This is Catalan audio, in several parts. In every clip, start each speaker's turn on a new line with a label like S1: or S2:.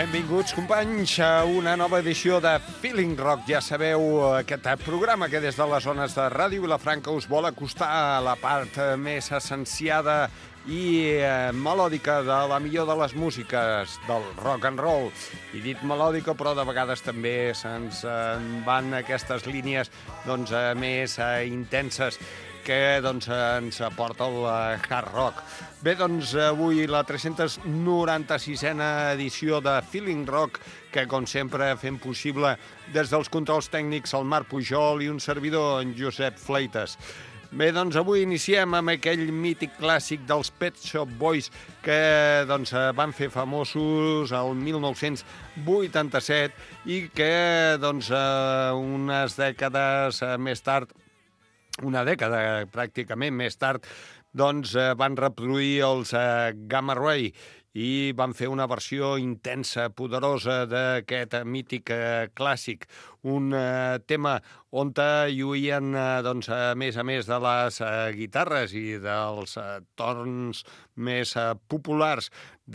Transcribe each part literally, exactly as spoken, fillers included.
S1: Benvinguts, companys, a una nova edició de Feeling Rock. Ja sabeu, aquest programa que des de les zones de Ràdio Vilafranca us vol acostar a la part més essenciada i eh, melòdica de la millor de les músiques del rock and roll. I dit melòdica, però de vegades també se'ns en van aquestes línies doncs, eh, més eh, intenses que doncs, ens aporta el hard rock. Bé, doncs, avui la tres-cents noranta-sisena edició de Feeling Rock, que, com sempre, fem possible des dels controls tècnics el Marc Pujol i un servidor, en Josep Fleites. Bé, doncs, avui iniciem amb aquell mític clàssic dels Pet Shop Boys que doncs, van fer famosos el mil nou-cents vuitanta-set i que doncs, unes dècades més tard una dècada pràcticament més tard, doncs eh, van reproduir els eh, Gamma Ray i van fer una versió intensa, poderosa d'aquest mític eh, clàssic. Un eh, tema on hi oïen, eh, doncs, a més a més de les eh, guitarres i dels eh, torns més eh, populars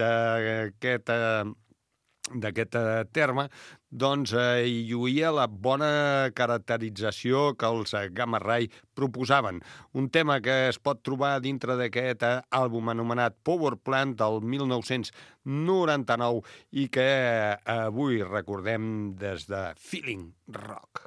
S1: d'aquest eh, d'aquest terme, doncs eh, hi lluïa la bona caracterització que els eh, Gamma Ray proposaven. Un tema que es pot trobar dintre d'aquest eh, àlbum anomenat Power Plant del mil nou-cents noranta-nou i que eh, avui recordem des de Feeling Rock.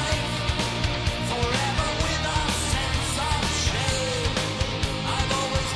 S2: Always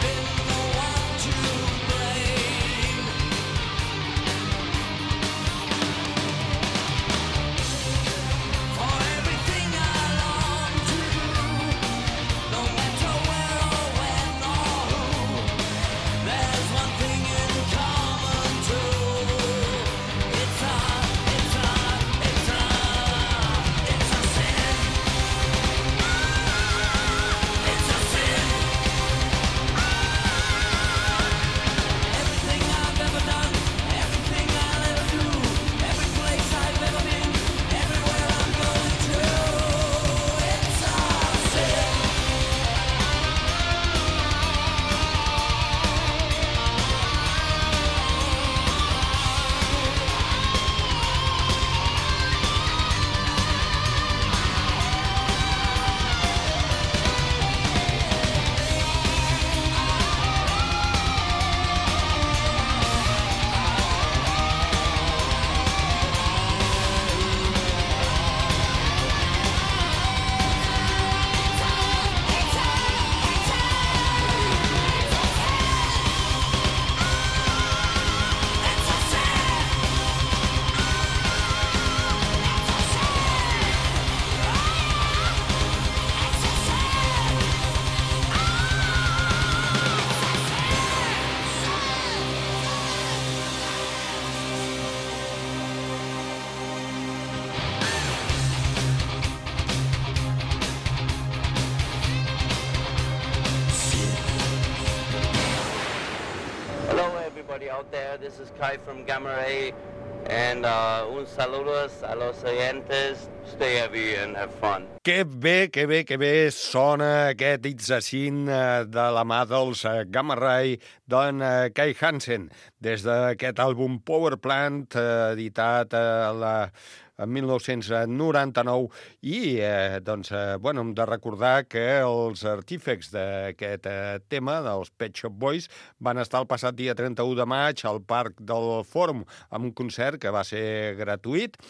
S2: out there. This is Kai from Gamma Ray. And uh, un saludos a los oyentes. Stay heavy and have fun.
S1: Que bé, que bé, que bé sona aquest It's a Sin de la mà dels Gamma Ray d'en Kai Hansen, des d'aquest àlbum Power Plant, editat a la en mil nou-cents noranta-nou, i eh, doncs, eh, bueno, hem de recordar que els artífecs d'aquest eh, tema, dels Pet Shop Boys, van estar el passat dia trenta-u de maig al Parc del Fòrum amb un concert que va ser gratuït.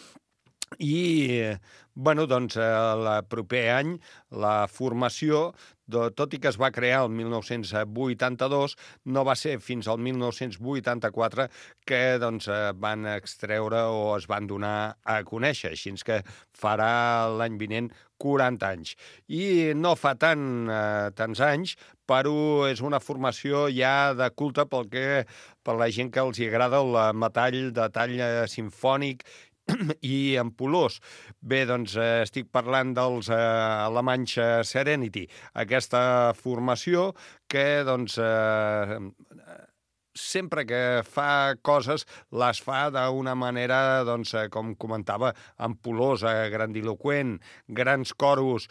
S1: I, bueno, doncs, el proper any la formació, tot i que es va crear el mil nou-cents vuitanta-dos, no va ser fins al mil nou-cents vuitanta-quatre que doncs, van extreure o es van donar a conèixer, així que farà l'any vinent quaranta anys. I no fa tant, eh, tants anys, però és una formació ja de culte pel que, per la gent que els agrada el metall de tall simfònic i en Polós. Bé, doncs eh, estic parlant dels eh, alemanys Serenity, aquesta formació que doncs eh, sempre que fa coses les fa d'una manera, doncs, eh, com comentava, ampul·losa, grandiloqüent, grans coros,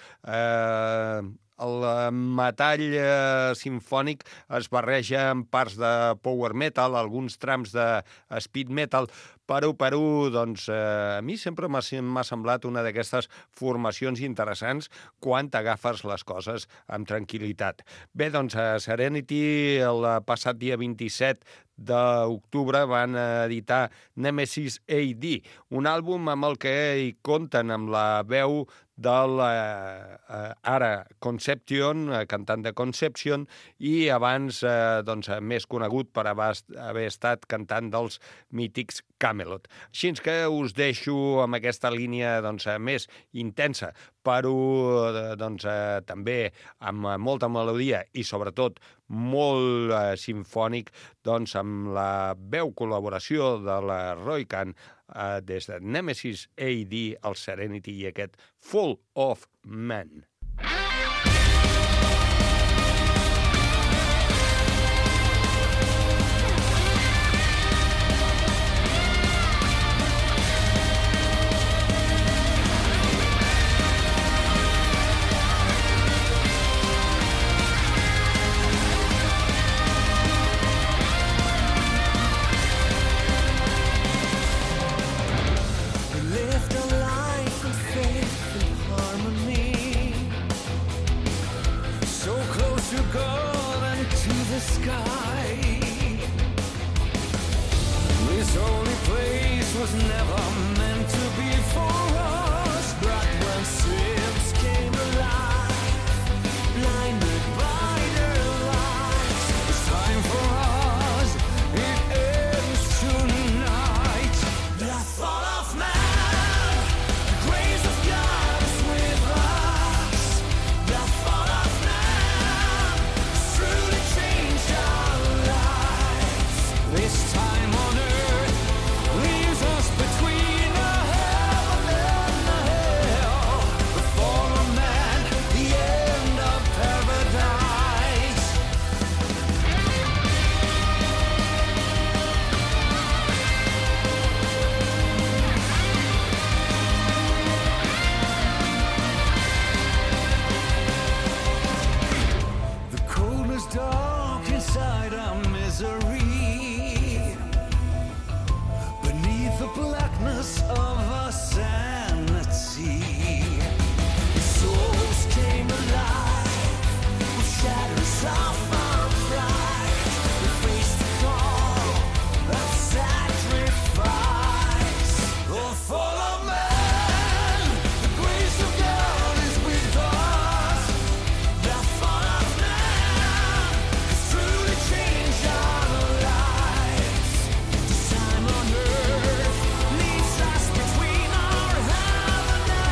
S1: eh, el metall eh, simfònic es barreja amb parts de power metal, alguns trams de speed metal, però, però, doncs, eh, a mi sempre m'ha semblat una d'aquestes formacions interessants quan t'agafes les coses amb tranquil·litat. Bé, doncs, a Serenity, el passat dia vint-i-set d'octubre van editar Nemesis A D, un àlbum amb el que hi compten amb la veu de la, eh, ara Conception, eh, cantant de Conception, i abans eh, doncs, més conegut per haver estat cantant dels mítics Camelot. Així que us deixo amb aquesta línia doncs, més intensa, però doncs, eh, també amb molta melodia i sobretot molt eh, simfònic, doncs, amb la veu col·laboració de la Roy Khan eh, des de Nemesis A D, el Serenity i aquest Fall of Man.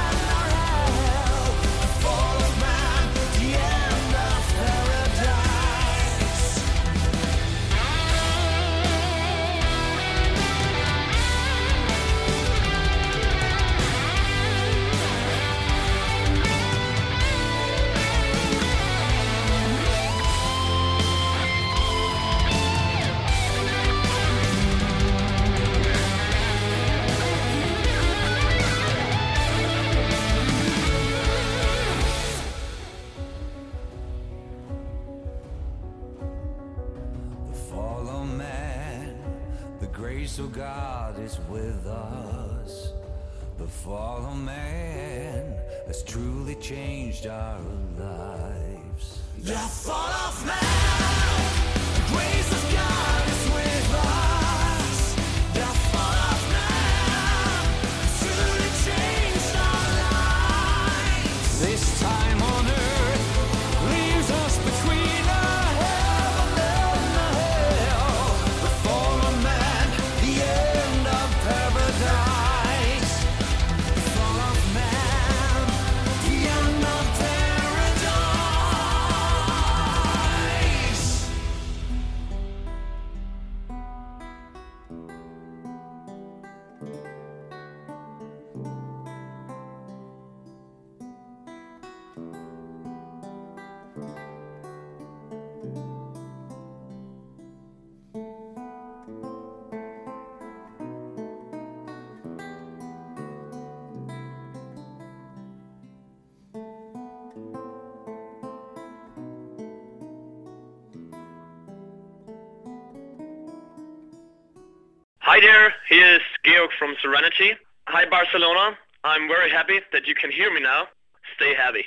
S3: Paradise. fallen man, the grace of God is with us. The fallen man has truly changed our lives. The fall of man, the grace of God is with us. The fall of man has truly changed our lives. This time on earth leaves us between a heaven and a hell. The fallen man, the end of paradise. The fall of man, the end of paradise.
S4: Hi there, here's Georg from Serenity. Hi Barcelona, I'm very happy that you can hear me now. Stay happy.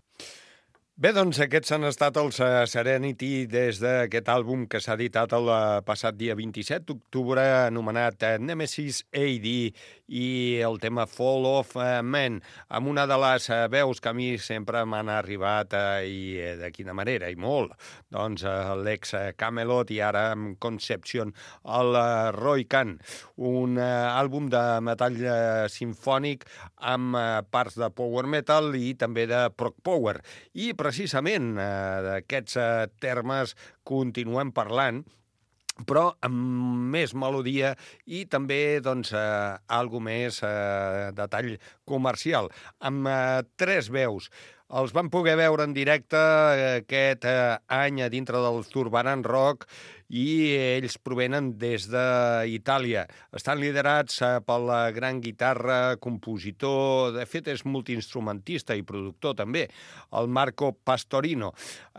S1: Bé, doncs aquests han estat els uh, Serenity des d'aquest àlbum que s'ha editat el uh, passat dia vint-i-set d'octubre, anomenat uh, Nemesis A D, i el tema Fall of uh, Man, amb una de les uh, veus que a mi sempre m'han arribat, uh, i uh, de quina manera, i molt, doncs uh, l'ex uh, Camelot i ara amb Conception, el uh, Roy Khan, un uh, àlbum de metall uh, simfònic amb uh, parts de power metal i també de prog power, i precisament eh, d'aquests eh, termes continuem parlant, però amb més melodia i també doncs, eh, algo més eh, de tall comercial, amb eh, tres veus. Els vam poder veure en directe aquest eh, any a dintre del Zurbarán Rock i ells provenen des d'Itàlia. Estan liderats eh, per la gran guitarra, compositor, de fet és multiinstrumentista i productor també, el Marco Pastorino.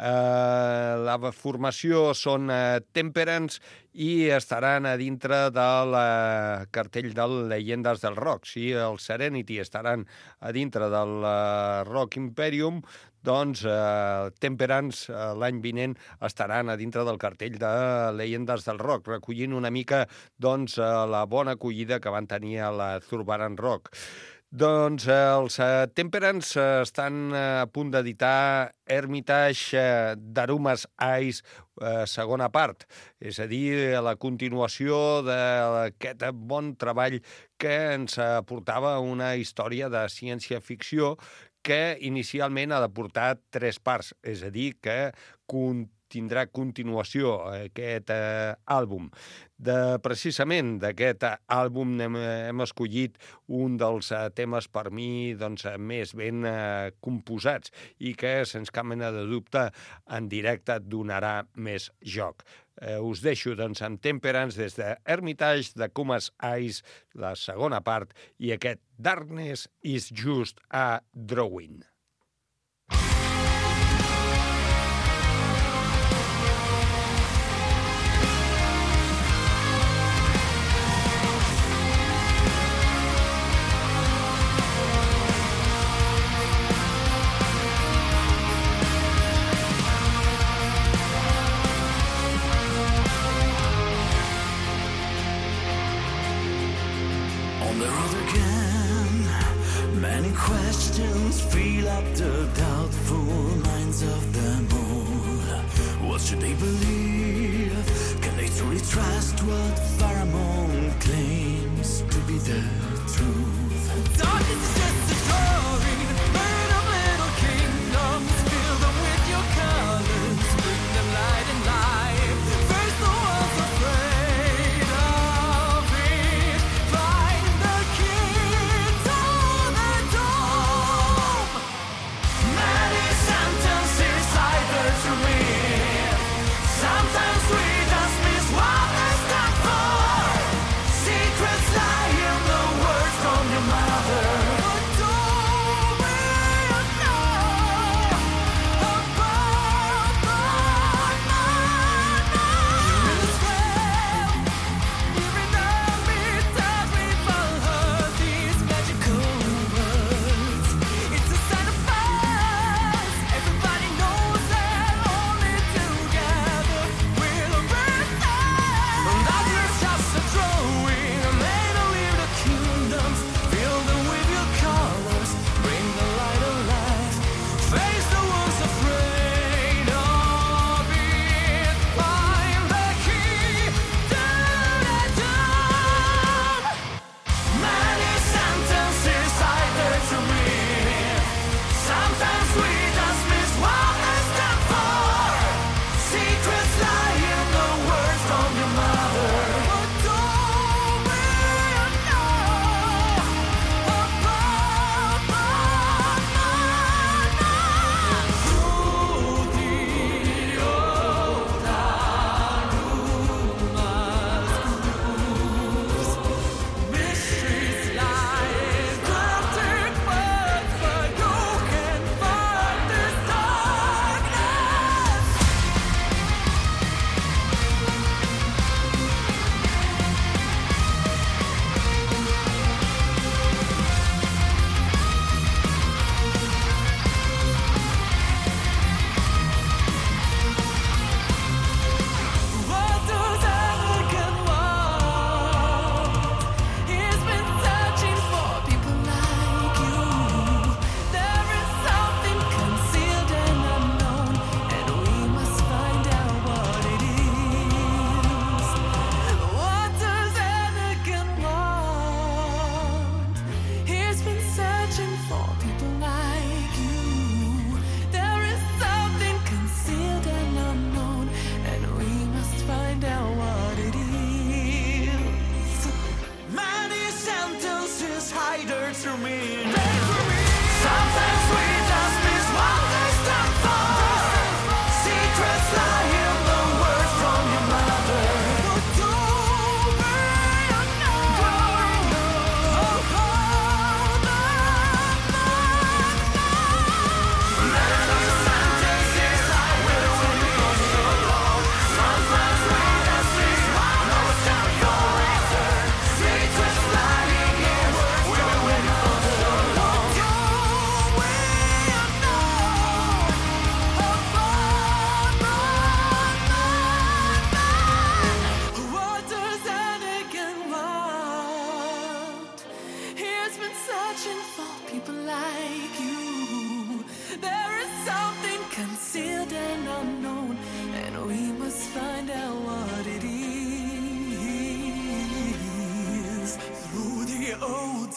S1: Eh, la formació són eh, Temperance i estaran a dintre del eh, cartell del Llegendes del Rock. Si el Serenity estaran a dintre del eh, Rock Imperium, doncs eh, Temperance eh, l'any vinent estaran a dintre del cartell de Llegendes del Rock, recollint una mica doncs, eh, la bona acollida que van tenir a la Zurbarán Rock. Doncs eh, els eh, Temperance eh, estan eh, a punt d'editar Hermitage eh, d'Arumas Eyes, eh, segona part, és a dir, la continuació d'aquest bon treball que ens aportava una història de ciència-ficció que inicialment ha de portar tres parts, és a dir, que tindrà continuació aquest eh, àlbum. De, precisament d'aquest àlbum hem, hem escollit un dels eh, temes per mi doncs, més ben eh, composats i que, sense cap mena de dubte, en directe donarà més joc. Eh, us deixo doncs, amb Temperance des de Hermitage, de Kumas Eyes, la segona part, i aquest Darkness is Just a Drawing.
S3: Questions fill up the doubtful minds of them all. What should they believe? Can they truly trust what Pharamond claims to be the truth? Darkness is just a story, burn of little kingdoms, fill them with your colors, bring them light and life. First the ones afraid of it, find the key to the dome. Many sentences I heard to read, sometimes we just miss what they stand for. Secrets lie in the words from your mother.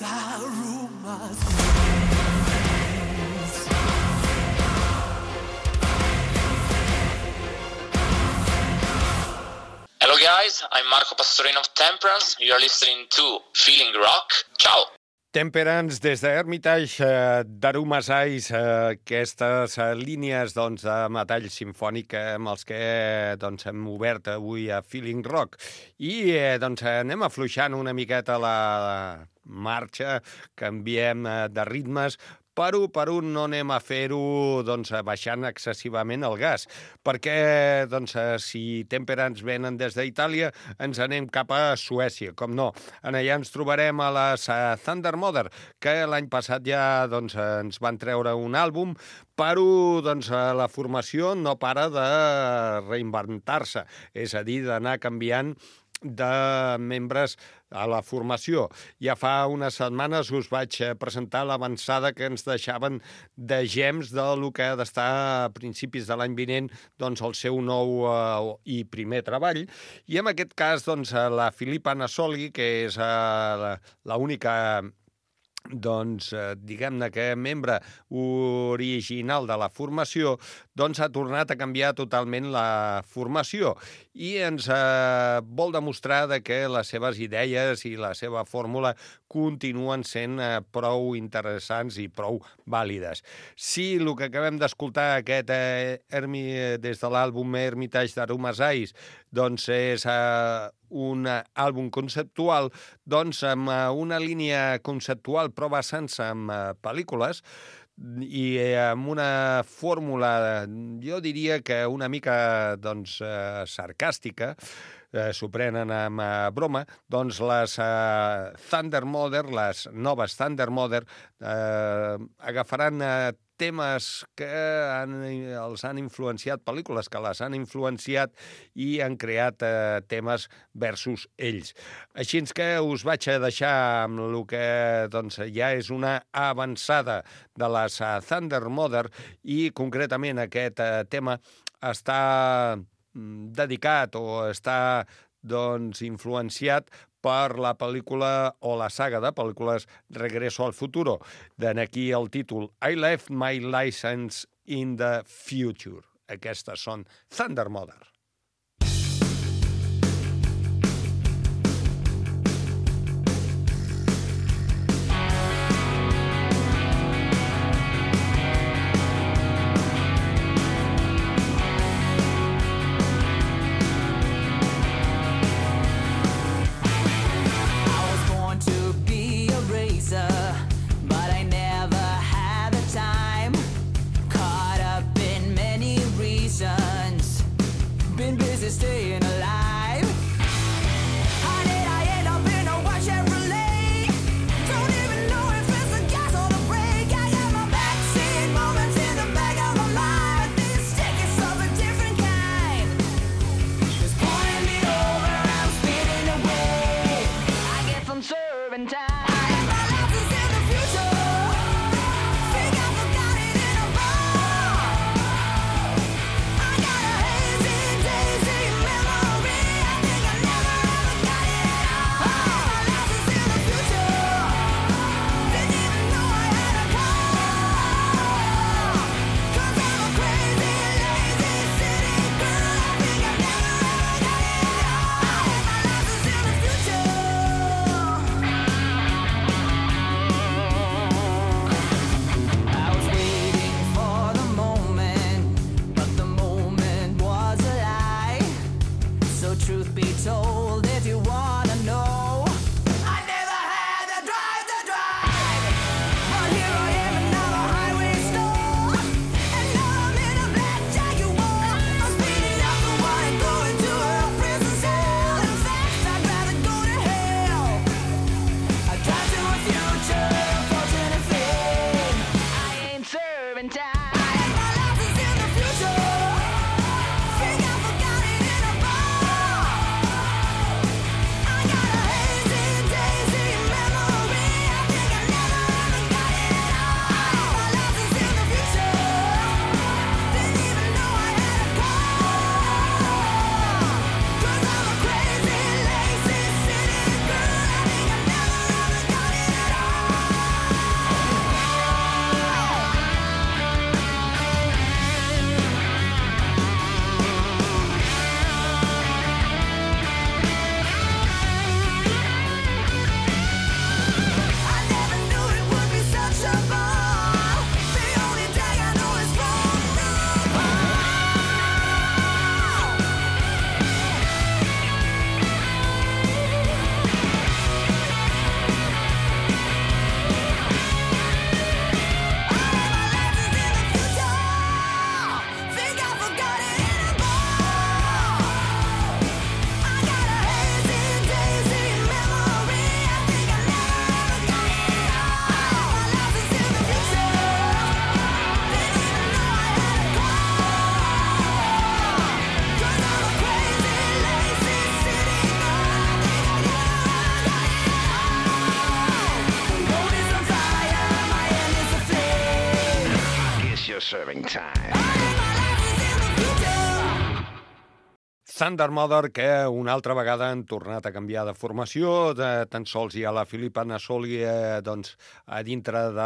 S5: Hello guys, I'm Marco Pastorino of Temperance. You're listening to Feeling Rock. Ciao!
S1: Temperance des d'Hermitage, eh, d'Arumas Eyes, eh, aquestes eh, línies doncs, de metall simfònic amb els que doncs, hem obert avui a Feeling Rock. I eh, doncs, anem afluixant una miqueta la marxa, canviem eh, de ritmes, per un per un no anem a fer-ho doncs, baixant excessivament el gas, perquè doncs, si Temperance venen des d'Itàlia, ens anem cap a Suècia, com no. En allà ens trobarem a les uh, Thunder Mother, que l'any passat ja doncs, ens van treure un àlbum, però doncs, la formació no para de reinventar-se, és a dir, d'anar canviant de membres a la formació. Ja fa unes setmanes us vaig presentar l'avançada que ens deixaven de gems del que ha d'estar a principis de l'any vinent doncs, el seu nou eh, i primer treball. I en aquest cas, doncs, la Filippa Nassoli, que és eh, l'única doncs, eh, diguem-ne que membre original de la formació, doncs ha tornat a canviar totalment la formació i ens eh, vol demostrar de que les seves idees i la seva fórmula continuen sent eh, prou interessants i prou vàlides. Si el que acabem d'escoltar aquest eh, Hermi, des de l'àlbum Hermitage d'Arumas Eyes doncs és eh, un àlbum conceptual, doncs amb una línia conceptual però basant-se en pel·lícules i amb una fórmula, jo diria que una mica doncs, sarcàstica, eh, s'ho prenen amb eh, broma, doncs les eh, Thunder Mother, les noves Thunder Mother, eh, agafaran eh, temes que han, els han influenciat, pel·lícules que les han influenciat i han creat eh, temes versus ells. Així que us vaig a deixar amb el que doncs, ja és una avançada de les uh, Thunder Mother i concretament aquest uh, tema està mm, dedicat o està doncs, influenciat per la pel·lícula o la saga de pel·lícules Regreso al Futuro. D'en aquí el títol I Left My License in the Future. Aquestes són Thunder Mother.
S6: I got a serving time.
S1: Thunder Mother, que una altra vegada han tornat a canviar de formació, de, tan sols hi ha la Filipa Nassoli eh, doncs, a dintre de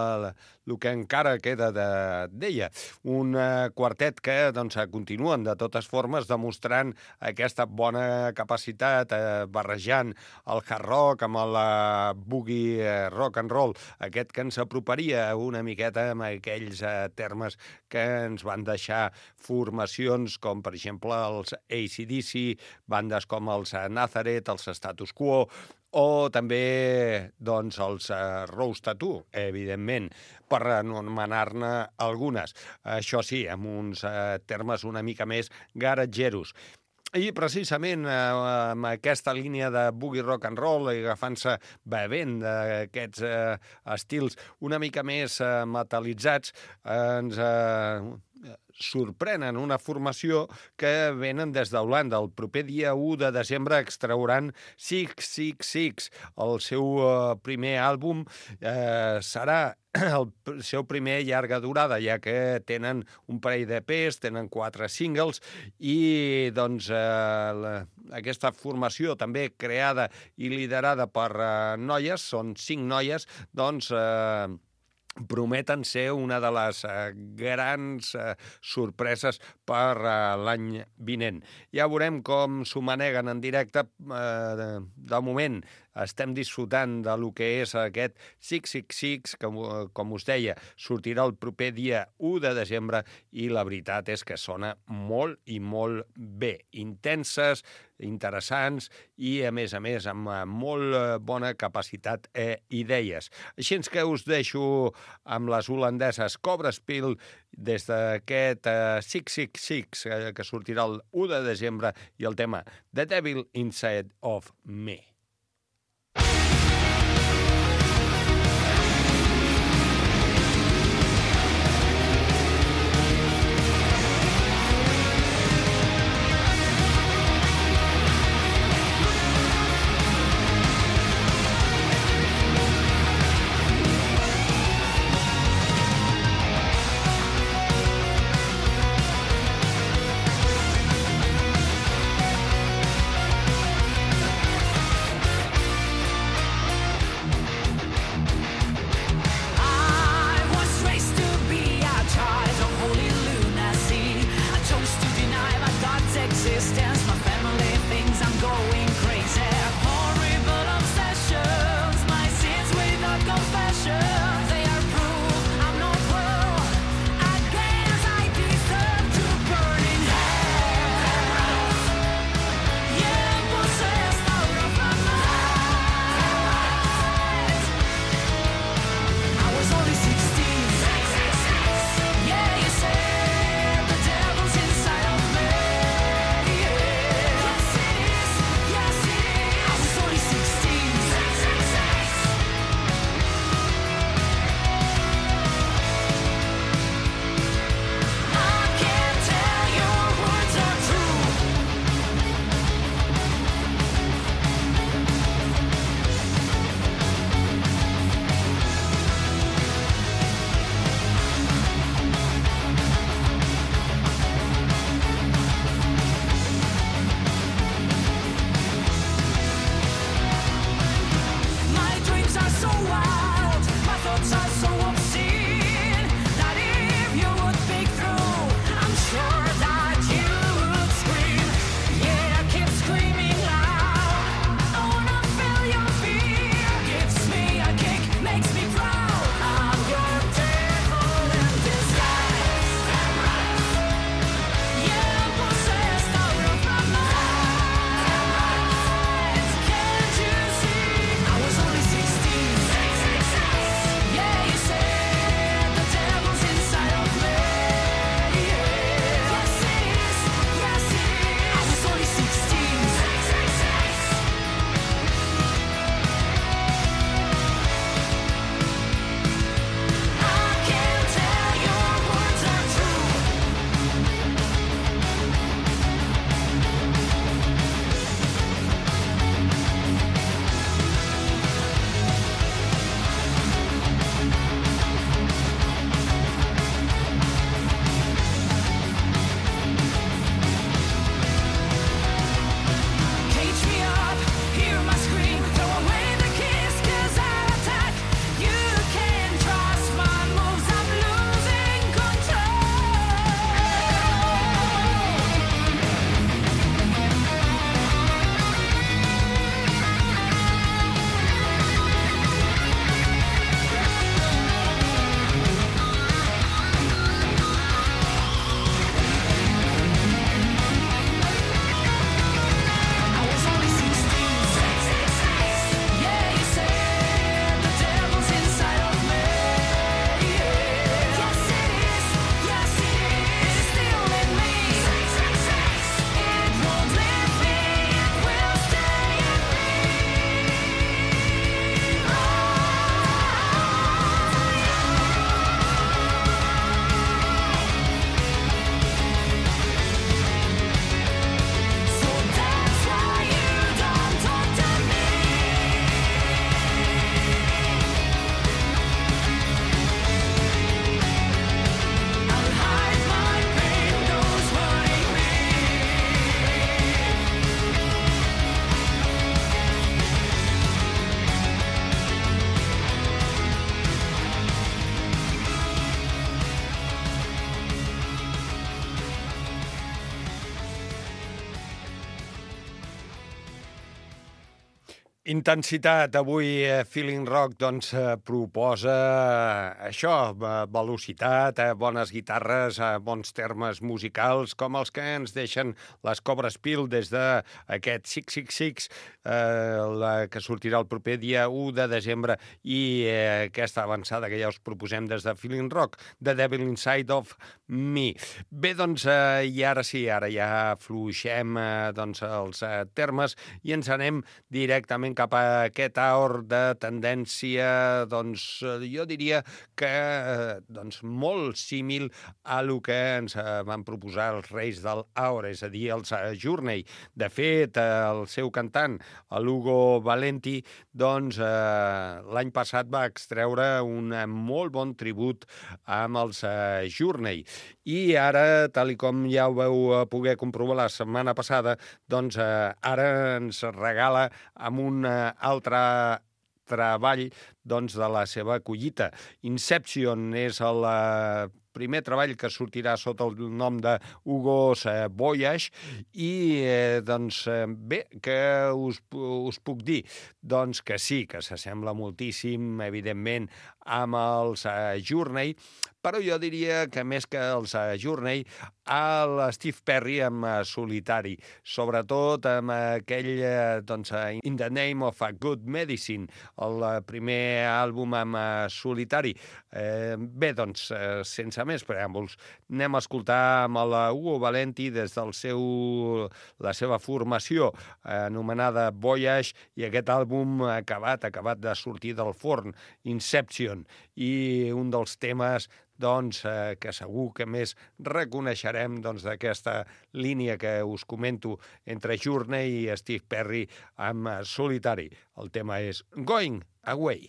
S1: el que encara queda d'ella. Un eh, quartet que doncs, continuen de totes formes demostrant aquesta bona capacitat, eh, barrejant el hard rock amb el eh, boogie eh, rock and roll, aquest que ens aproparia una miqueta amb aquells eh, termes que ens van deixar formacions com, per exemple, els A C D C, bandes com els Nazareth, els Status Quo, o també doncs, els uh, Rose Tattoo, evidentment, per anomenar-ne algunes. Això sí, amb uns uh, termes una mica més garatgeros. I precisament eh, amb aquesta línia de boogie rock and roll i agafant-se bevent d'aquests eh, estils una mica més eh, metalitzats, eh, ens eh, sorprenen una formació que venen des d'Holanda. El proper dia u de desembre extrauran sis sis sis. El seu eh, primer àlbum eh, serà el seu primer llarga durada, ja que tenen un parell de E Pes, tenen quatre singles i doncs eh, la, aquesta formació també creada i liderada per eh, noies, són cinc noies, doncs eh, prometen ser una de les eh, grans eh, sorpreses per eh, l'any vinent. Ja veurem com s'ho maneguen en directe. Eh, de, de moment estem disfrutant de lo que és aquest sis sis sis, que, com us deia, sortirà el proper dia u de desembre i la veritat és que sona molt i molt bé. Intenses, interessants i, a més a més, amb molt bona capacitat i eh, idees. Així que us deixo amb les holandeses Cobra Spill des d'aquest eh, sis sis sis eh, que sortirà el u de desembre i el tema The Devil Inside of Me. Intensitat. Avui eh, Feeling Rock doncs, eh, proposa eh, això, eh, velocitat, eh, bones guitarres, eh, bons termes musicals, com els que ens deixen les Cobra Spill des d'aquest sis sis sis, eh, la que sortirà el proper dia u de desembre, i eh, aquesta avançada que ja us proposem des de Feeling Rock, The Devil Inside of Me. Bé, doncs, eh, i ara sí, ara ja fluixem eh, doncs, els eh, termes i ens anem directament cap a aquest aur de tendència, doncs, jo diria que doncs, molt símil a lo que ens van proposar els reis del aur, és a dir, els Journey. De fet, el seu cantant, l'Ugo Valenti, doncs, eh, l'any passat va extreure un molt bon tribut amb els Journey. I ara, tal i com ja ho vau poder comprovar la setmana passada, doncs eh, ara ens regala amb un altre treball doncs, de la seva collita. Inception és el primer treball que sortirà sota el nom de Hugo's Voyage i, eh, doncs, bé, què us, us puc dir? Doncs que sí, que s'assembla moltíssim, evidentment, amb els uh, Journey, però jo diria que més que els uh, Journey, a l'Steve Perry amb uh, solitari, sobretot amb aquell, uh, doncs, uh, In the Name of a Good Medicine, el uh, primer àlbum amb uh, solitari. Eh, bé, doncs, uh, sense més preàmbuls, anem a escoltar amb el Ugo Valenti des del seu, la seva formació eh, anomenada Voyage, i aquest àlbum acabat, acabat de sortir del forn, Inception, i un dels temes doncs, eh, que segur que més reconeixerem doncs, d'aquesta línia que us comento entre Journey i Steve Perry amb uh, solitari. El tema és Going Away.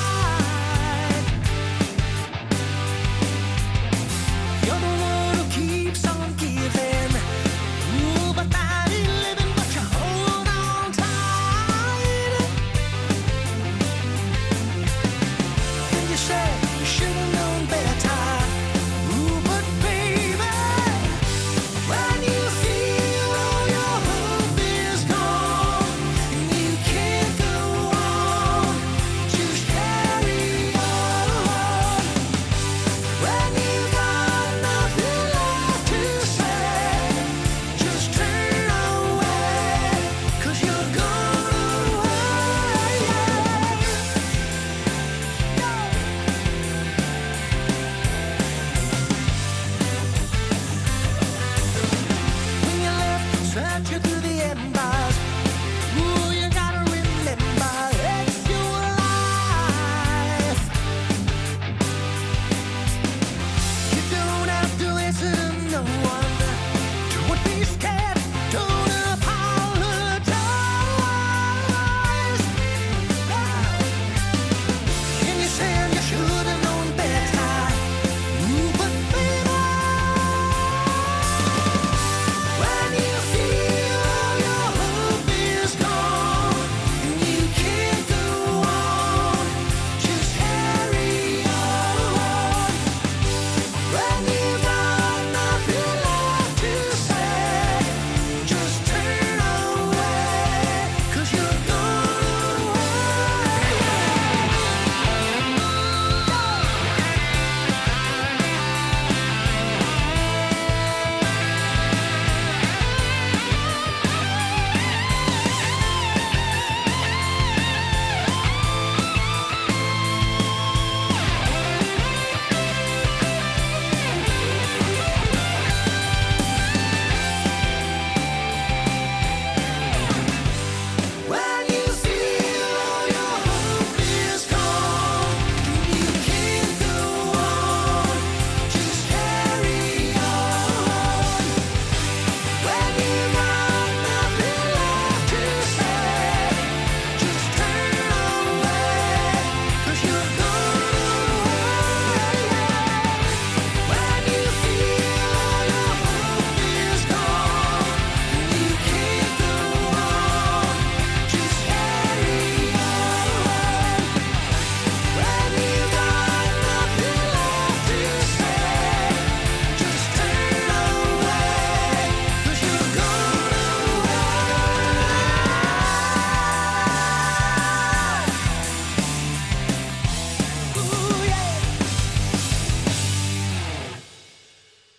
S6: You're the one who keeps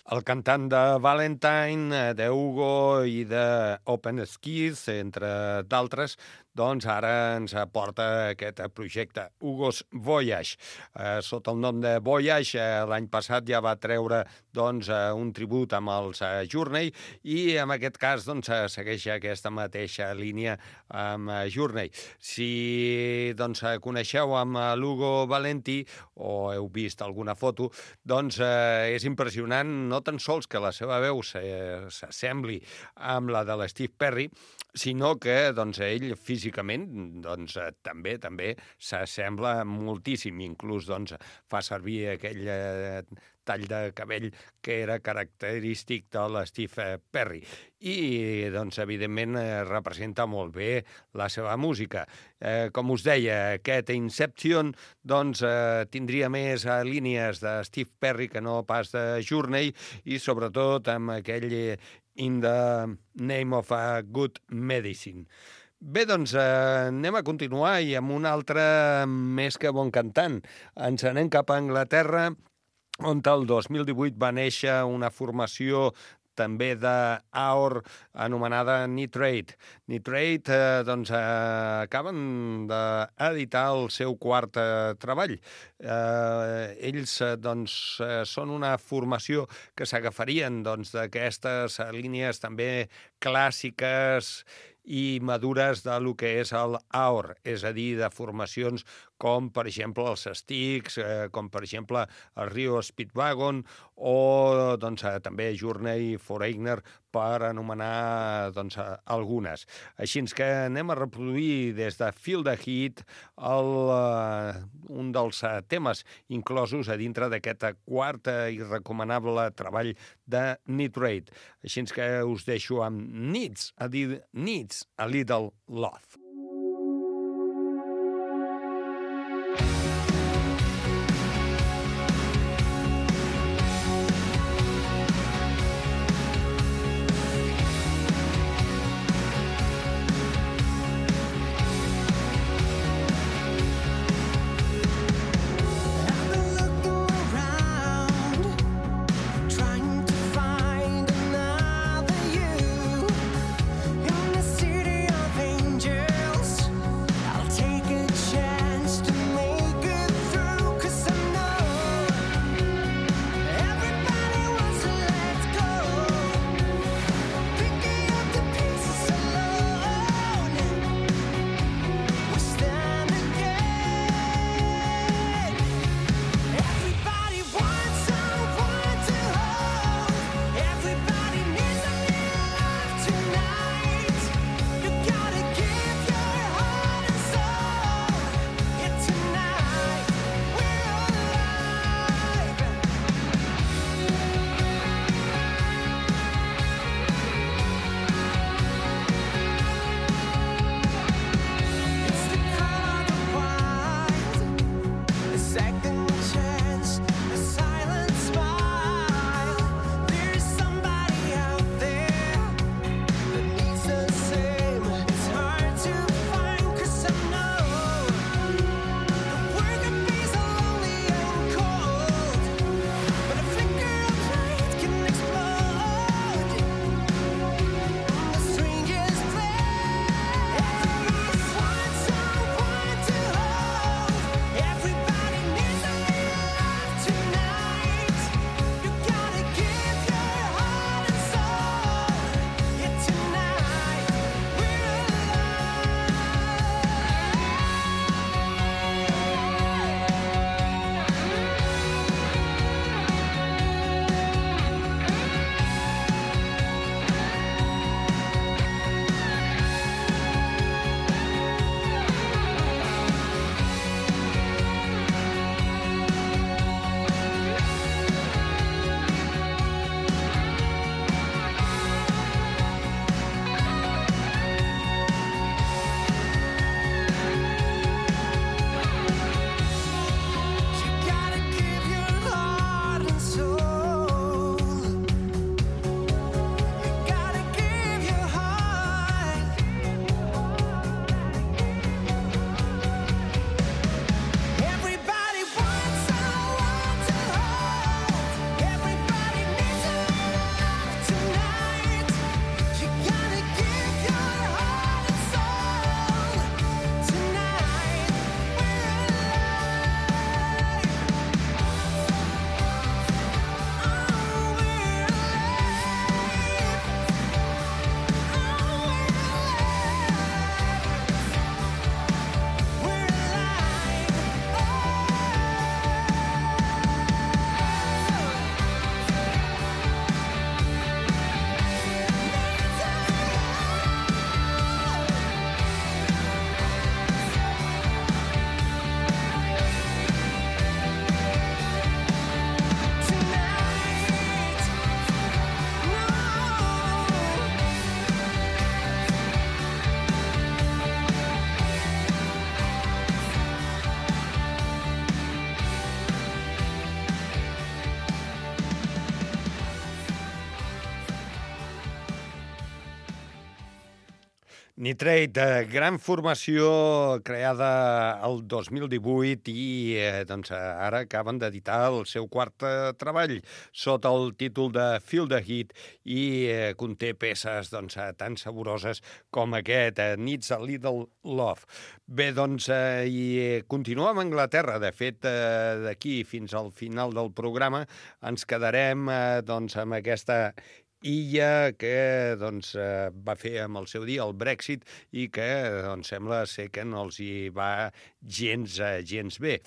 S1: El cantant de Valentine, de Hugo i de Open Skies, entre d'altres, doncs ara ens aporta aquest projecte, Hugo's Voyage. Eh, sota el nom de Voyage, eh, l'any passat ja va treure doncs, eh, un tribut amb els eh, Journey i en aquest cas doncs, eh, segueix aquesta mateixa línia amb eh, Journey. Si doncs, coneixeu amb l'Hugo Valenti o heu vist alguna foto, doncs eh, és impressionant no tan sols que la seva veu s'assembli amb la de l'Steve Perry, sinó que doncs, ell físicament doncs, també també s'assembla moltíssim, inclús doncs, fa servir aquell eh, tall de cabell que era característic de l'Steve Perry. I, doncs, evidentment, eh, representa molt bé la seva música. Eh, com us deia, aquest Inception doncs, eh, tindria més eh, línies de Steve Perry que no pas de Journey i, sobretot, amb aquell In the Name of a Good Medicine. Bé, doncs eh, anem a continuar i amb un altre més que bon cantant. Ens anem cap a Anglaterra, on el dos mil divuit va néixer una formació també d'A O R, anomenada Nitrate. Nitrate, eh, doncs, eh, acaben d'editar el seu quart eh, treball. Eh, ells, eh, doncs, eh, són una formació que s'agafarien doncs, d'aquestes línies també clàssiques i madures de lo que és el A O R, és a dir, de formacions com, per exemple, els Styx, eh, com, per exemple, el Rio Speedwagon o doncs, eh, també Journey, Foreigner, per anomenar doncs, algunes. Així que anem a reproduir des de Feel the Heat el, eh, un dels eh, temes inclosos a dintre d'aquest quart eh, i recomanable treball de Nitrate. Així que us deixo amb Needs a, Needs a Little Love.
S6: City of angels.
S1: Nitrate, gran formació creada el dos mil divuit i eh, doncs, ara acaben d'editar el seu quart eh, treball sota el títol de Feel the Heat i eh, conté peces doncs, tan saboroses com aquest, eh, Needs a Little Love. Bé, doncs, eh, i continuem a Anglaterra. De fet, eh, d'aquí fins al final del programa ens quedarem eh, doncs, amb aquesta illa que doncs, eh, va fer amb el seu dia el Brexit i que doncs, sembla ser que no els hi va gens, eh, gens bé.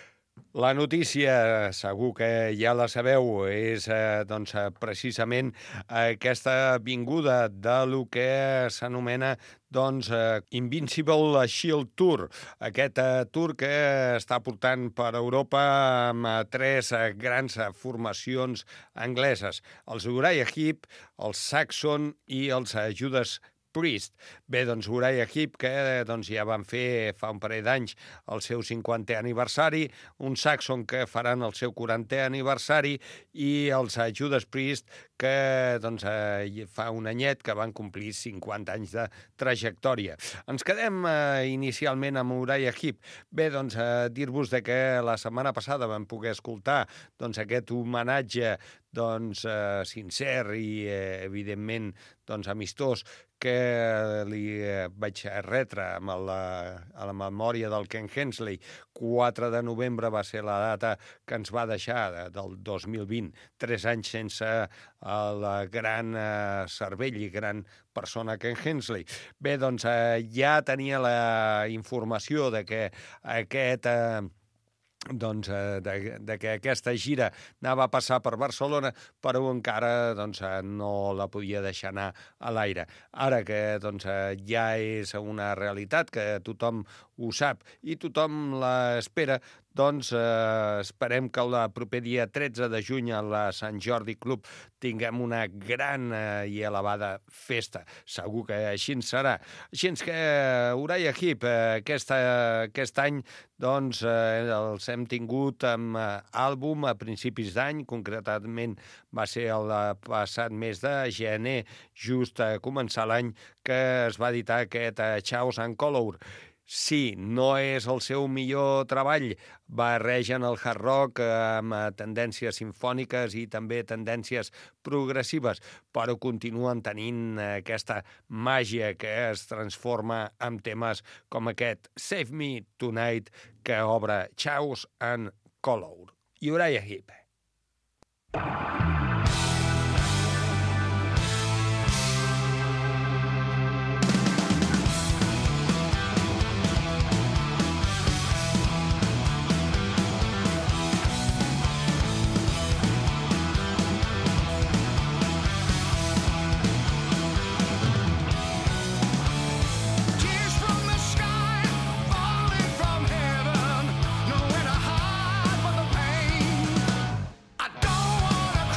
S1: La notícia, segur que ja la sabeu, és eh, doncs, precisament aquesta vinguda de lo que s'anomena doncs, eh, Invincible Shield Tour, aquest eh, tour que està portant per Europa amb eh, tres eh, grans eh, formacions angleses, els Uriah Heep, els Saxon i els eh, Judas Priest. Bé, doncs Uriah Heep, que doncs, ja van fer fa un parell d'anys el seu cinquantè aniversari, un Saxon que faran el seu quarantè aniversari i els Judas Priest, que doncs, eh, fa un anyet que van complir cinquanta anys de trajectòria. Ens quedem eh, inicialment amb Uriah Heep. Bé, doncs, eh, dir-vos de que la setmana passada vam poder escoltar doncs, aquest homenatge doncs, eh, sincer i, eh, evidentment, doncs, amistós que li eh, vaig retre amb la, a la memòria del Ken Hensley. quatre de novembre va ser la data que ens va deixar de, del dos mil vint, tres anys sense el gran eh, cervell i gran persona Ken Hensley. Bé, doncs eh, ja tenia la informació de que aquest... Eh, doncs, eh, de, de que aquesta gira anava a passar per Barcelona, però encara doncs, no la podia deixar anar a l'aire. Ara que doncs, ja és una realitat, que tothom ho sap i tothom l'espera, doncs eh, esperem que el proper dia tretze de juny a la Sant Jordi Club tinguem una gran eh, i elevada festa. Segur que així en serà. Així que eh, Uriah Heep eh, aquest, eh, aquest any doncs, eh, els hem tingut amb eh, àlbum a principis d'any, concretament va ser el passat mes de gener, just a començar l'any, que es va editar aquest eh, Chaos and Color. Sí, no és el seu millor treball, barregen el hard rock amb tendències simfòniques i també tendències progressives, però continuen tenint aquesta màgia que es transforma en temes com aquest Save Me Tonight, que obre Chaos and Color. Uriah Heep.
S6: I don't wanna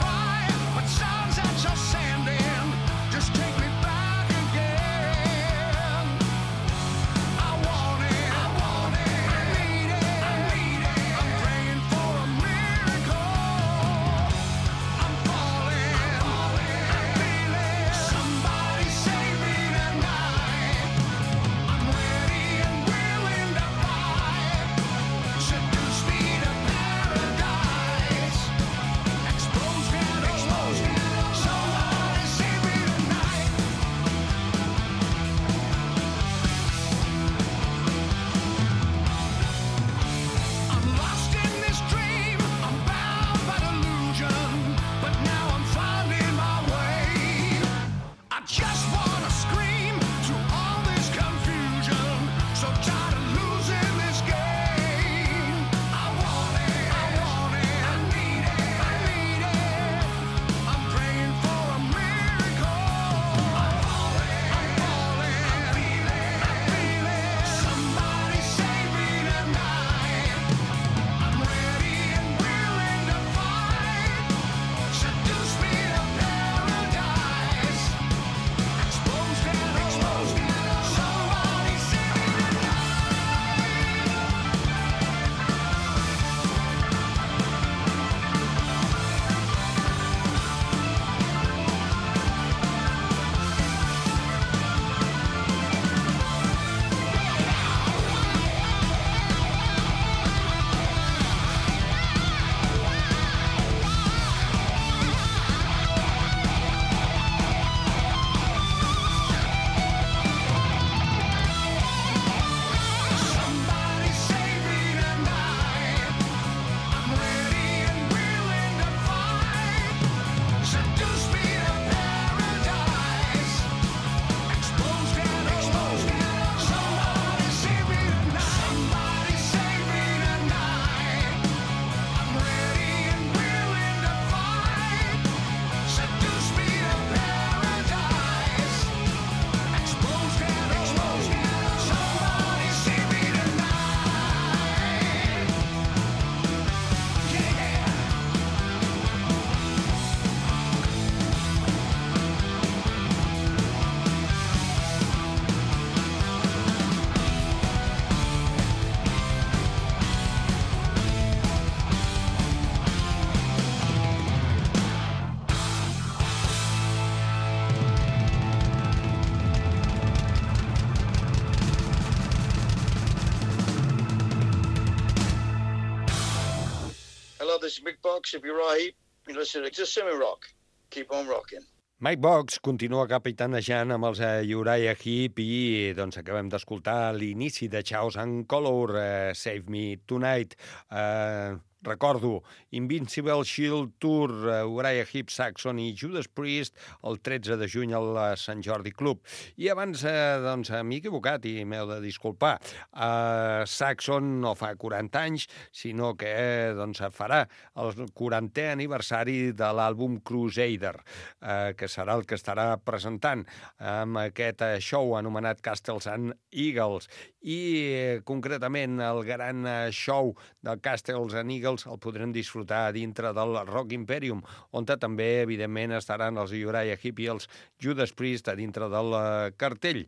S6: y'all. This is Mick Box. If you're right, you're listening to Semi-Rock. Keep on rocking.
S1: Mike Box continua capitanejant amb els uh, Uriah Heep i doncs acabem d'escoltar l'inici de Chaos and Color, uh, Save Me Tonight. Uh, recordo, Invincible Shield Tour, uh, Uriah Heep, Saxon i Judas Priest, el tretze de juny al Sant Jordi Club. I abans, uh, doncs, m'he equivocat i m'heu de disculpar. Uh, Saxon no fa quaranta anys, sinó que doncs, farà el quarantè aniversari de l'àlbum Crusader, uh, que serà el que estarà presentant amb aquest show anomenat Castles and Eagles. I eh, concretament el gran show del Castles and Eagles el podrem disfrutar dintre del Rock Imperium, on també, evidentment, estaran els Uriah Heep i els Judas Priest a dintre del cartell.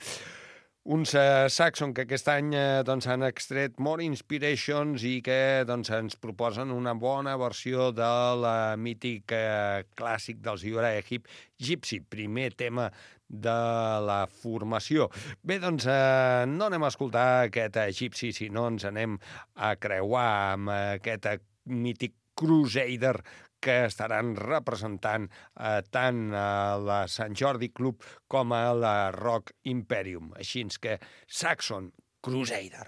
S1: Uns uh, Saxon que aquest any uh, doncs, han extret More Inspirations i que doncs, ens proposen una bona versió de la mític uh, clàssic dels Uriah Heep, Gypsy, primer tema de la formació. Bé, doncs uh, no anem a escoltar aquest uh, Gypsy, sinó ens anem a creuar amb uh, aquest uh, mític Crusader que estaran representant eh, tant a la Sant Jordi Club com a la Rock Imperium. Així que Saxon, Crusader.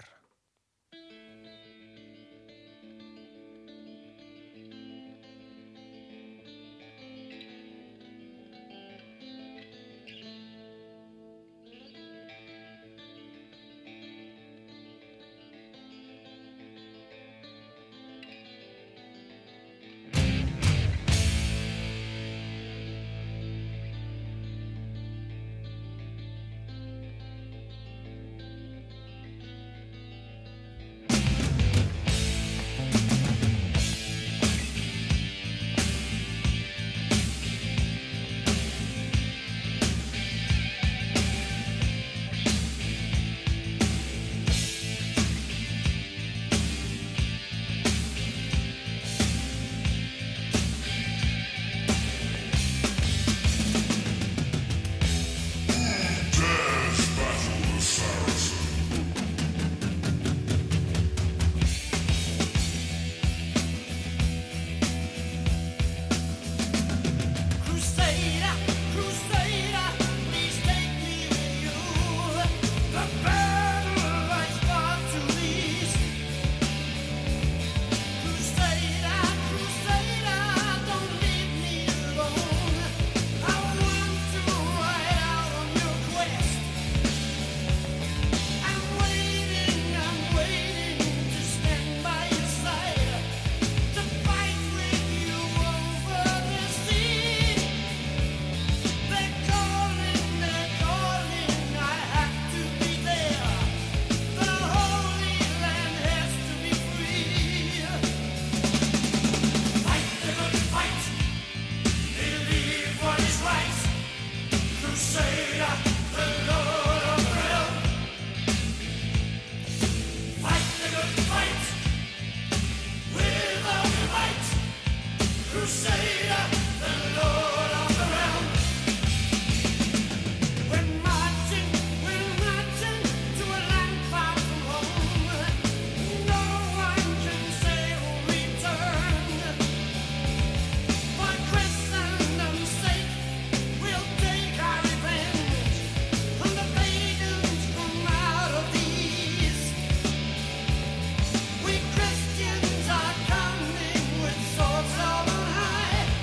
S7: We Christians are coming with swords on high.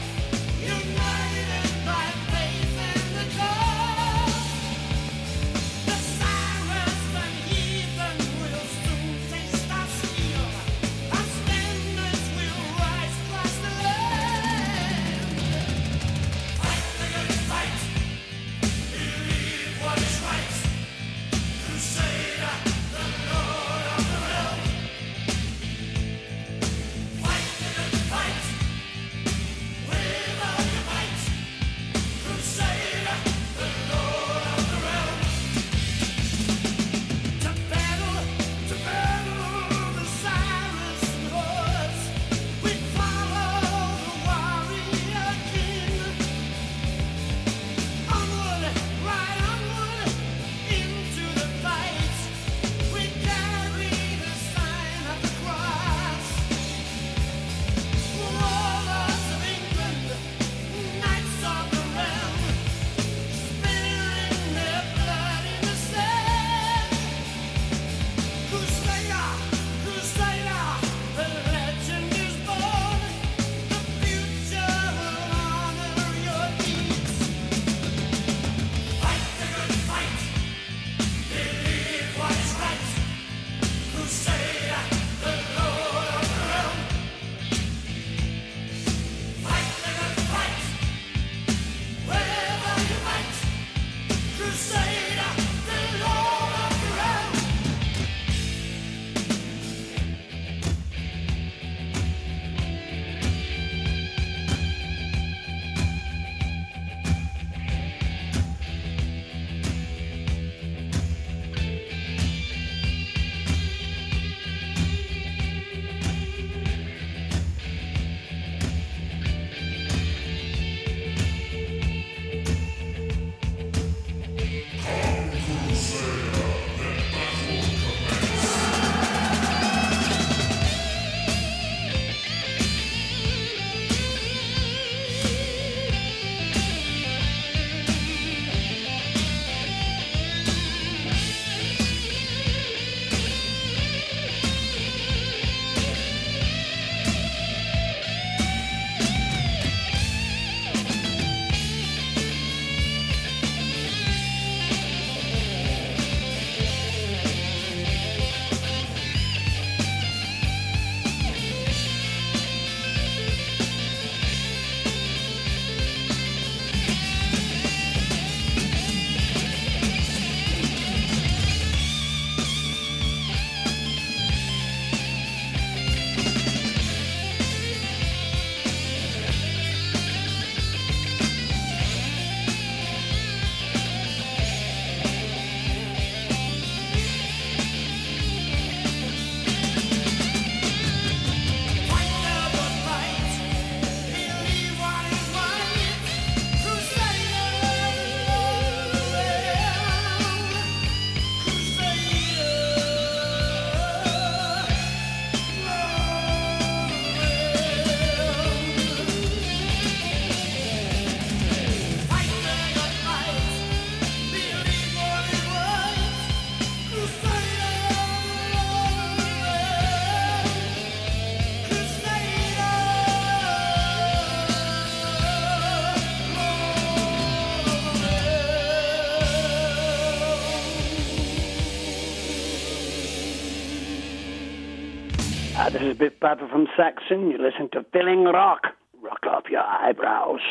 S7: Hi, this is Biff Papa from Saxon. You listen to Feeling Rock. Rock off your eyebrows.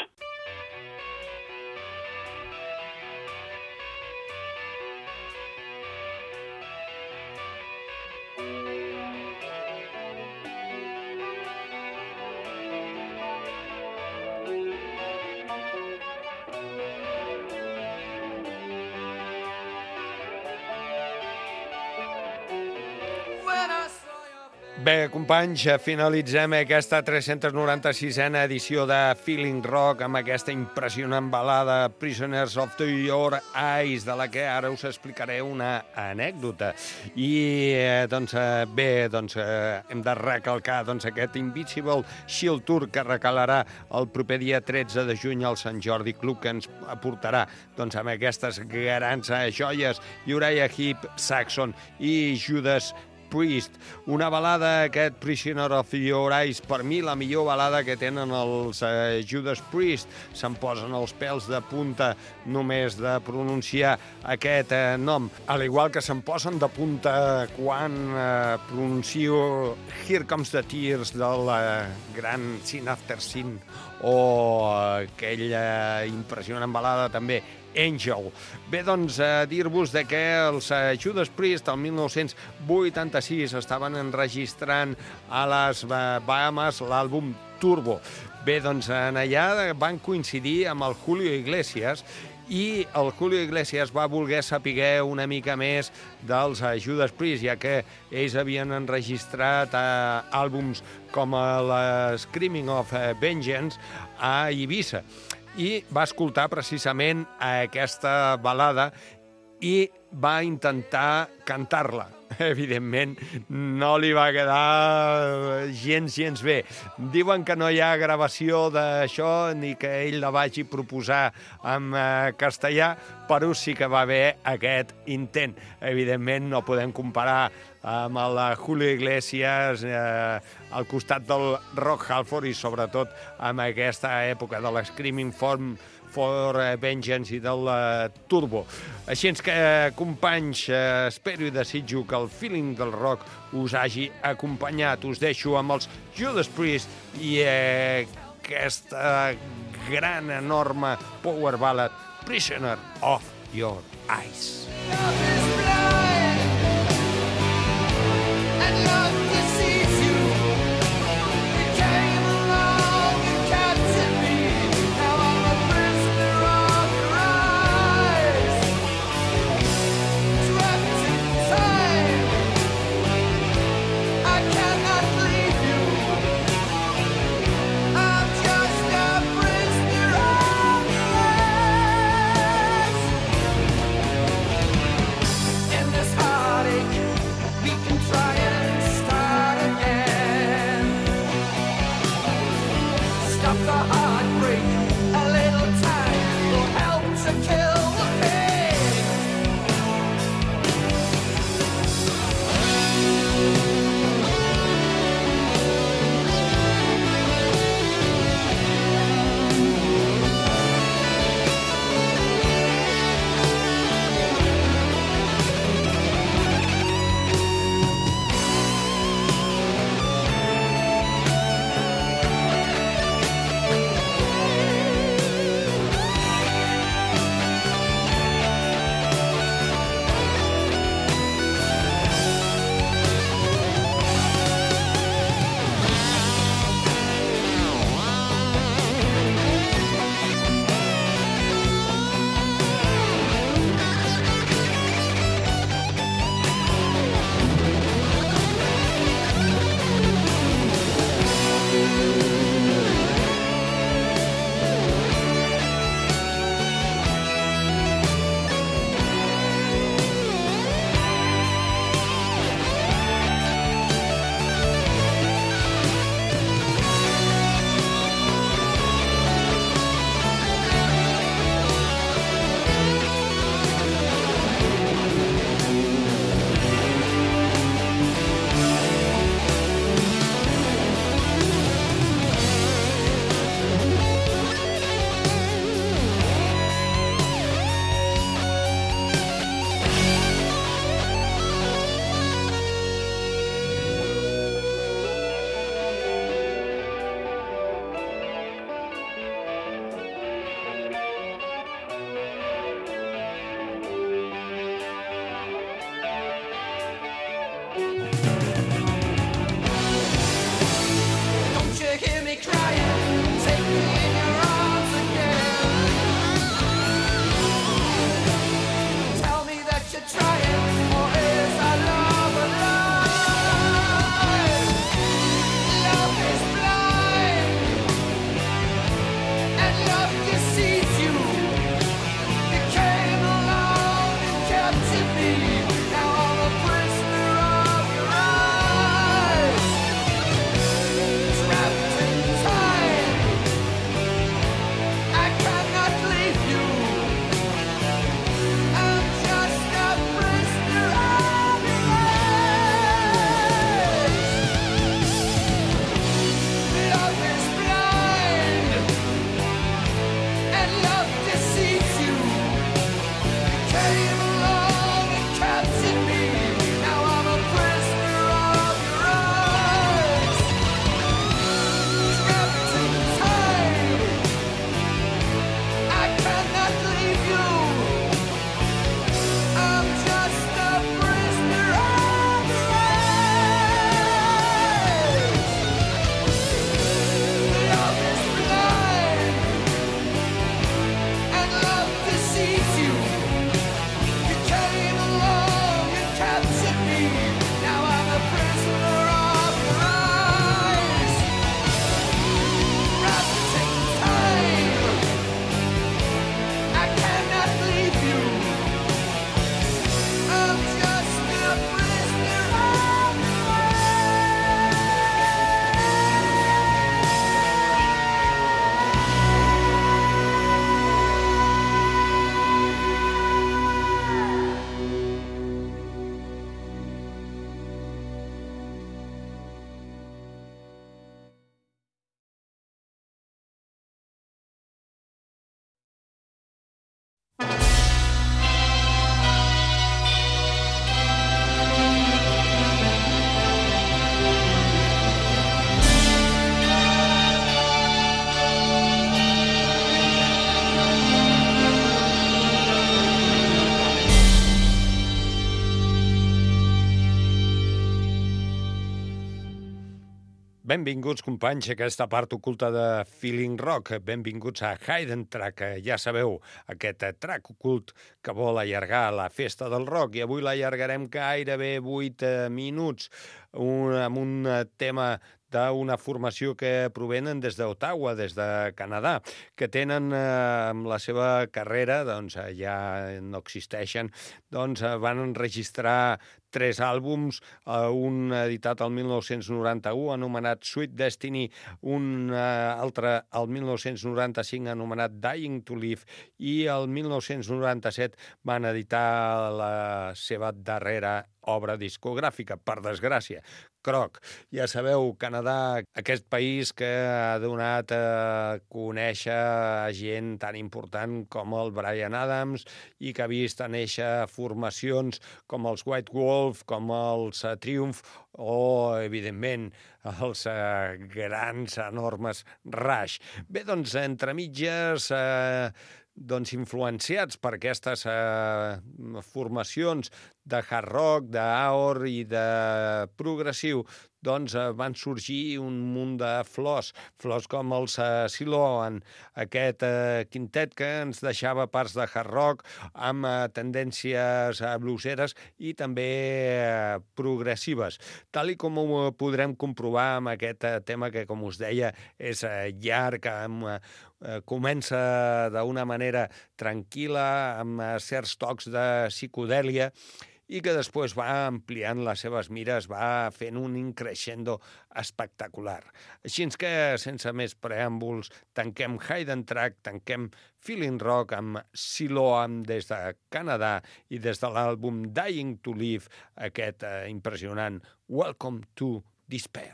S1: Bé, companys, finalitzem aquesta tres-cents noranta-sisena edició de Feeling Rock amb aquesta impressionant balada Prisoners of Your Eyes, de la que ara us explicaré una anècdota. I, eh, doncs, eh, bé, doncs, eh, hem de recalcar doncs, aquest Invisible Shield Tour que recalarà el proper dia tretze de juny al Sant Jordi Club, que ens aportarà doncs, amb aquestes grans eh, joies, Uriah Heep, Saxon i Judas Priest. Una balada, aquest Prisoner of Your Eyes, per mi la millor balada que tenen els eh, Judas Priest. Se'm posen els pèls de punta només de pronunciar aquest eh, nom. Al igual que se'm posen de punta quan eh, pronuncio Here Comes the Tears del eh, gran Sin After Sin, o aquella impressionant balada també Angel. Bé, doncs, eh, dir-vos de que els eh, Judas Priest el mil nou-cents vuitanta-sis estaven enregistrant a les Bahamas l'àlbum Turbo. Bé, doncs, en allà van coincidir amb el Julio Iglesias i el Julio Iglesias va voler saber una mica més dels eh, Judas Priest, ja que ells havien enregistrat eh, àlbums com la Screaming of Vengeance a Eivissa. I va escoltar precisament aquesta balada i va intentar cantar-la. Evidentment, no li va quedar gens, gens bé. Diuen que no hi ha gravació d'això ni que ell la vagi proposar en castellà, però sí que va haver aquest intent. Evidentment, no podem comparar amb el Julio Iglesias eh, al costat del Rock Halford i sobretot amb aquesta època de la Screaming Form for Vengeance i del uh, Turbo. Així que, eh, companys, eh, espero i desitjo que el feeling del rock us hagi acompanyat. Us deixo amb els Judas Priest i eh, aquesta gran, enorme power ballad Prisoner of Your Eyes. Benvinguts, companys, a aquesta part oculta de Feeling Rock. Benvinguts a Hidden Track. Ja sabeu, aquest track ocult que vol allargar la festa del rock. I avui l'allargarem gairebé vuit minuts un, amb un tema d'una formació que provenen des d'Ottawa, des de Canadà, que tenen eh, amb la seva carrera, doncs ja no existeixen, doncs van enregistrar tres àlbums, eh, un editat al mil nou-cents noranta-u anomenat Sweet Destiny, un eh, altre al mil nou-cents noranta-cinc anomenat Dying to Live, i el mil nou-cents noranta-set van editar la seva darrera obra discogràfica, per desgràcia, Croc. Ja sabeu, Canadà, aquest país que ha donat a conèixer a gent tan important com el Bryan Adams i que ha vist a néixer formacions com els White Wolf, com els uh, Triumph o, evidentment, els uh, grans, enormes Rush. Bé, doncs, entre mitges... Uh, doncs influenciats per aquestes eh, formacions de hard rock, d'Aor i de progressiu, doncs eh, van sorgir un munt de flors, flors com els eh, Siloan, aquest eh, quintet que ens deixava parts de hard rock amb eh, tendències eh, blueseres i també eh, progressives. Tal i com ho podrem comprovar amb aquest eh, tema que, com us deia, és eh, llarg, amb eh, Eh, comença d'una manera tranquil·la, amb eh, certs tocs de psicodèlia, i que després va ampliant les seves mires, va fent un increixendo espectacular. Així que, sense més preàmbuls, tanquem Hidden Track, tanquem Feeling Rock amb Siloam des de Canadà i des de l'àlbum Dying to Live, aquest eh, impressionant Welcome to Despair.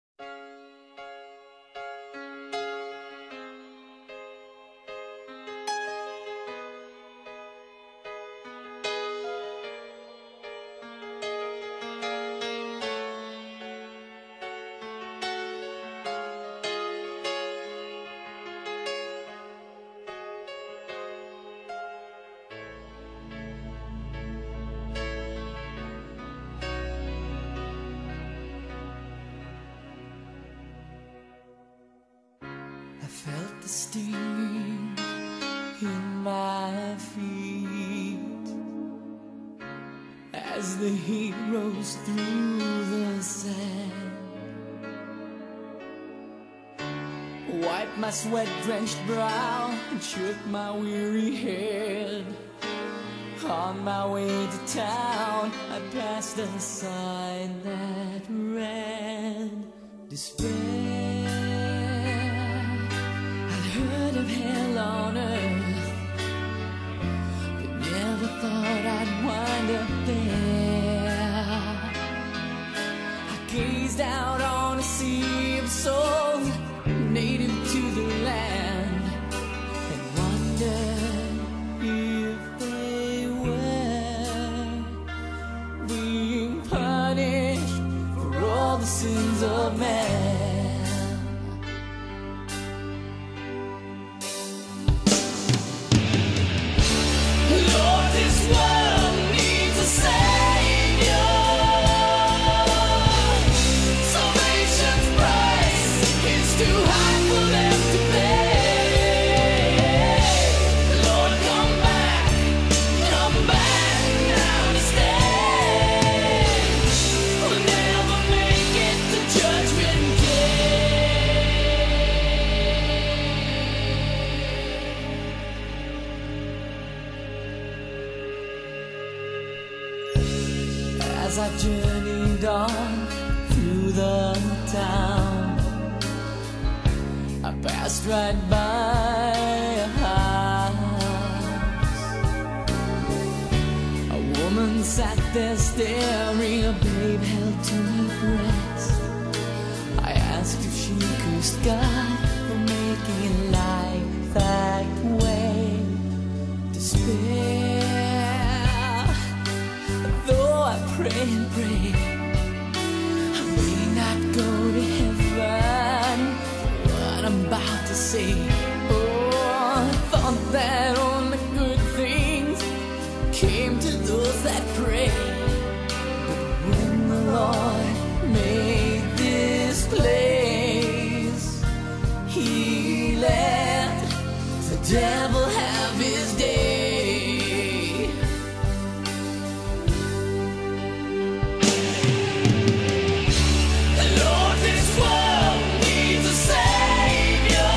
S8: Felt the stinging in my feet as the heat rose through the sand. Wiped my sweat-drenched brow and shook my weary head. On my way to town, I passed a sign that read, Despair. Heard of hell on earth, but never thought I'd wind up there. I gazed out on a sea of souls native to the land and wondered if they were being punished for all the sins of man. As I journeyed on through the town, I passed right by a house. A woman sat there staring, a babe held to her breast. I asked if she cursed God for making life that way. Despair. Though I pray and pray, I may not go to heaven. What I'm about to say, oh, I thought that only good things came to those that pray. But when the Lord made this place, devil have his day. Lord, this world needs a savior.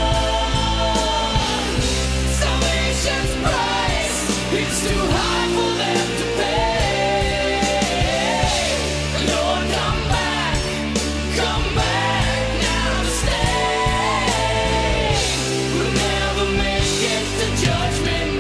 S8: Salvation's price is too high for them to pay. Lord, come back, come back now to stay. We'll never make it to Judgment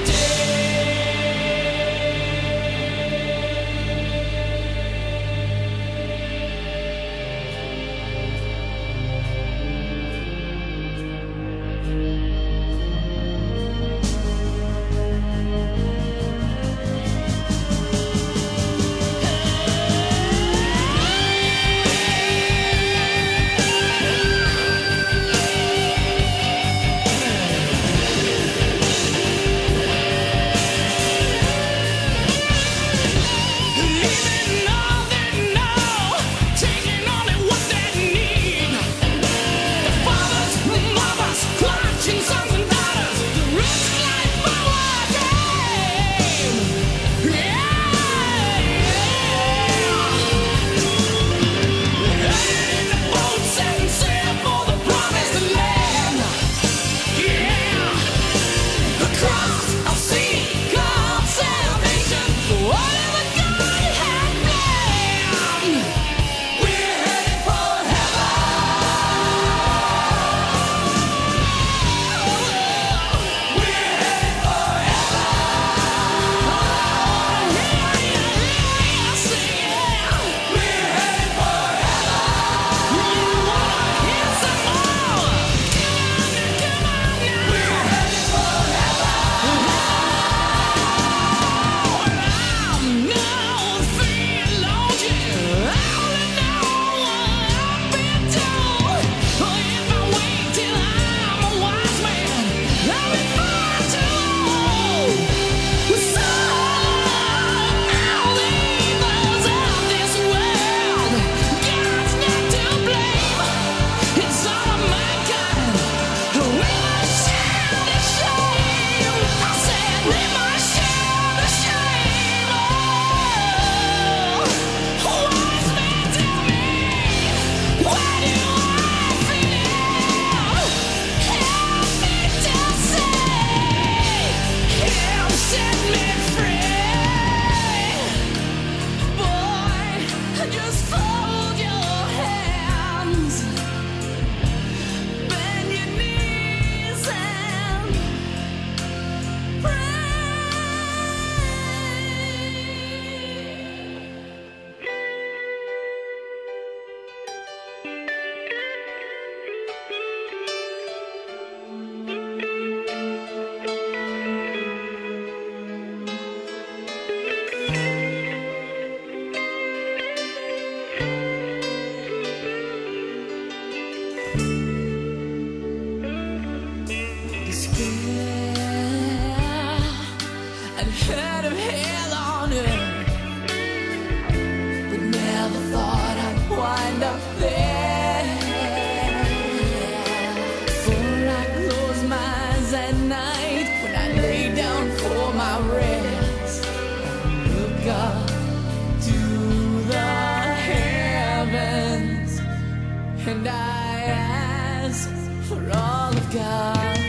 S8: Leaving all they know, taking only what they need. The fathers, mothers, clutching sons and daughters, the rich life power game. Yeah, in the boats and sail for the promised land. Yeah, across a sea called salvation, whatever God had planned. We're headed for heaven. We're headed for heaven. Yeah, yeah, yeah, sing it. We're headed for heaven. You wanna hear some more? Come on, come on now. We're headed for heaven. I'm no theologian. I only know what I've been told. Oh, if I wait till I'm a wise man, I'll be far too old. So all the evils of this world, God's not to blame. It's all of mankind. We must share the shame. I said we must share the shame. Oh, wise man, tell me, where do I fit in? Help me to say, Him set me free. Boy, just fold your hands, bend your knees and pray. Despair and heard of hell on earth, but never thought I'd wind up there. For I close my eyes at night when I lay down for my rest and look up to the heavens, and I ask for all of God.